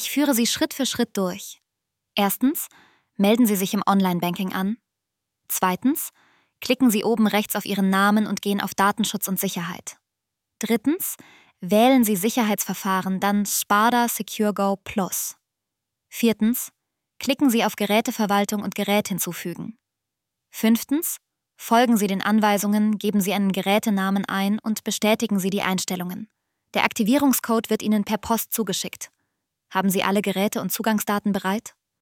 Ich führe Sie Schritt für Schritt durch. Erstens, melden Sie sich im Online-Banking an. Zweitens, klicken Sie oben rechts auf Ihren Namen und gehen auf Datenschutz und Sicherheit. Drittens, wählen Sie Sicherheitsverfahren, dann Spada Secure Go Plus. Viertens, klicken Sie auf Geräteverwaltung und Gerät hinzufügen. Fünftens, folgen Sie den Anweisungen, geben Sie einen Gerätenamen ein und bestätigen Sie die Einstellungen. Der Aktivierungscode wird Ihnen per Post zugeschickt. Haben Sie alle Geräte und Zugangsdaten bereit?